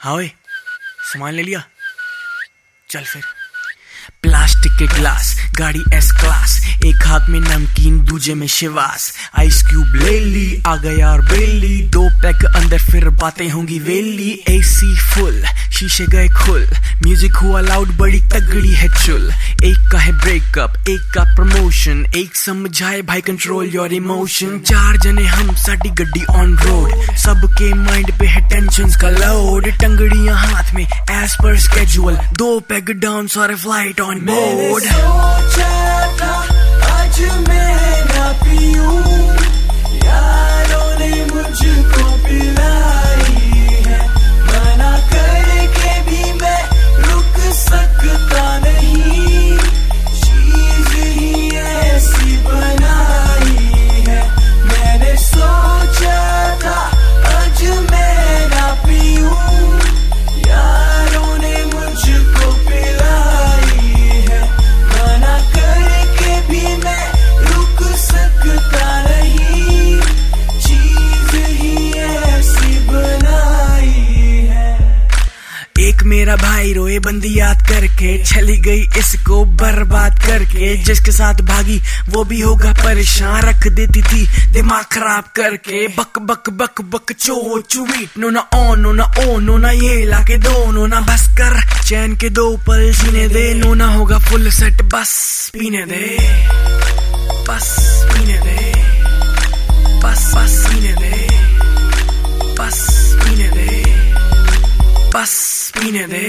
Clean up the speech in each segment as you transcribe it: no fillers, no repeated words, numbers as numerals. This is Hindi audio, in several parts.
हाँ ओए, सामान ले लिया, चल फिर। प्लास्टिक के ग्लास, गाड़ी एस क्लास, एक हाथ में नमकीन दूजे में शिवास। आइस क्यूब ले ली, आ गया और बेली, 2 पैक अंदर फिर बातें होंगी वेली। एसी फुल, शीशे गए खुल, म्यूजिक हुआ लाउड, बड़ी तगड़ी है चुल। एक का है ब्रेकअप, एक का प्रमोशन, एक समझाए भाई कंट्रोल योर इमोशन। 4 जने हम, साडी गड्डी ऑन रोड, सबके माइंड पे है टेंशन का लोड। टंगड़ियां हाथ में as per schedule, 2 peg down, सारे फ्लाइट ऑन बोर्ड। सोचा था आज मैं ना पीऊं, यारों ने मुझको पिलाई है, मना करके भी मैं रुक सकता नहीं, चीज ही ऐसी बनाई है। मैंने सोचा था आज मैं ना पीऊं, यारों ने मुझको पिलाई है, मना करके भी मैं रुक सकता नहीं, चीज ही ऐसी बनाई है। एक मेरा भाई रोए बंदी याद करके, चली गई इसको बर्बाद करके। जिसके साथ भागी वो भी होगा परेशान, रख देती थी दिमाग खराब करके। बक बक बक बक चो चुवीट, नो ना ऑन नो ना ओ, नो ना ये लाके दो, नो ना बस कर, चैन के 2 पल जीने दे। नो ना होगा फुल सेट, बस पीने दे, बस पीने दे, बस बस पीने दे, बस पीने दे, बस पीने दे।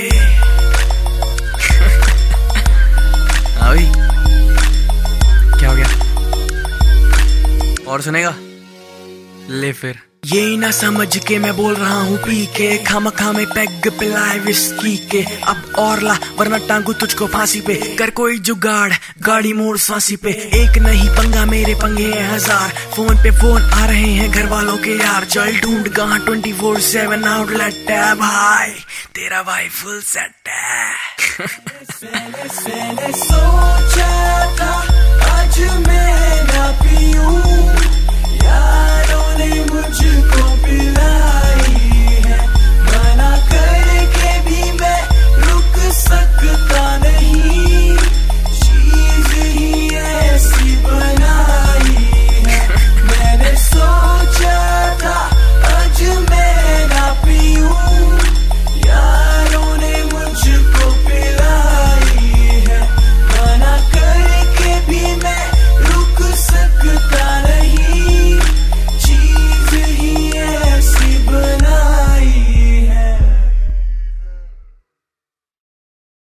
अभी क्या हो गया, और सुनेगा? ले फिर। ये ना समझ के मैं बोल रहा हूँ पी के, खामखा में पैग पिलाए विस्की के। अब और ला वरना टांगू तुझको फांसी पे, कर कोई जुगाड़, गाड़ी मोड़ सांसी पे। एक नहीं पंगा, मेरे पंगे हैं 1000, फोन पे फोन आ रहे हैं घर वालों के यार। चल ढूंढ कहाँ 24/7 आउटलेट है भाई, तेरा भाई फुल सेट है। मैंने सोचा था आज मैं